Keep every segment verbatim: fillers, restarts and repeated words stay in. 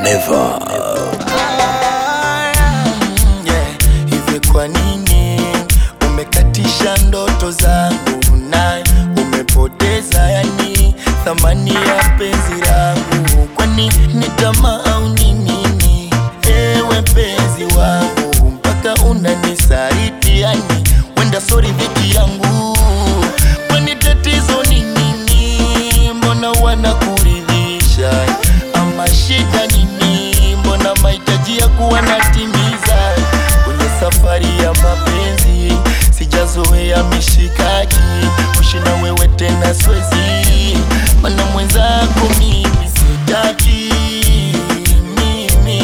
Never. Ah, yeah. Hivi kwa nini umekatisha ndoto zangu na umepoteza yani thamani ya penzi langu? Kwani ni tamaa au ni nini? Ewe penzi wangu mpaka unanisaliti yani wenda sorry dhiki yangu. Kwani tatizo ni nini? Mbona wanakuridhisha ama shida nini? Mbona mahitaji ya kuwa natimiza kwenye safari ya mapenzi? Sijazoea mishikaki kuishi na wewe tena siwezi, maana mwenzako mimi sitaki. Mimi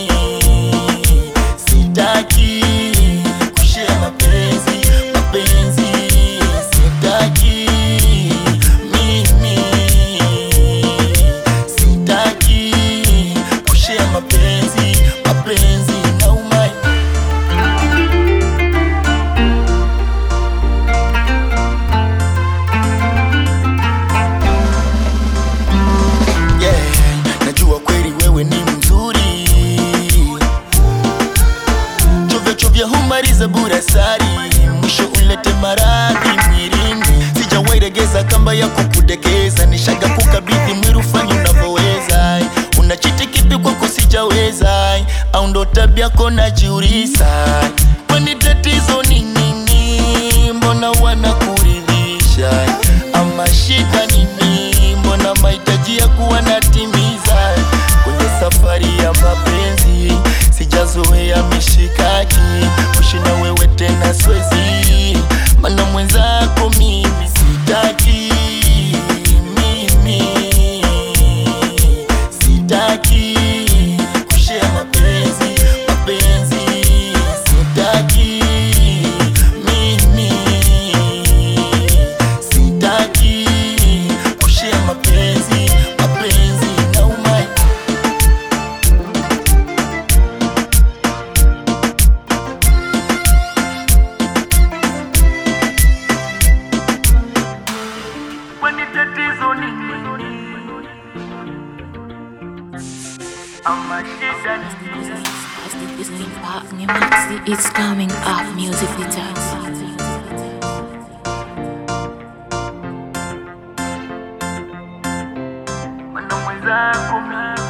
sitaki kushare mapenzi, mapenzi sitaki. Mimi sitaki kushare mapenzi, mapenzi na umai. Yeah, najua kweli wewe ni mzuri, chovya chovya humaliza burasari, mwisho ulete maradhi mwilini. Sijawahi regeza kamba ya kukudekeza, nishaga kukabidhi mwili ufanye unavyoweza. Unachiti kipi kwako sijaweza, au ndo tabia yako najiuliza? Kwani tatizo ni nini? Mbona wanakuridhisha ama shida nini? Mbona mahitaji ya kuwa natimiza kwenye safari ya mapenzi? Sijazoea mishikaki kuishi na wewe tena siwezi, maana mwenzako mimi sitaki. Mimi sitaki kushare mapenzi, mapenzi sitaki. Mimi sitaki kushare mapenzi, mapenzi na umai. Kwani tatizo ni nini? Ama shida ni nini? This is Park New Maxi. It's coming off music details. Maana mwenzako mimi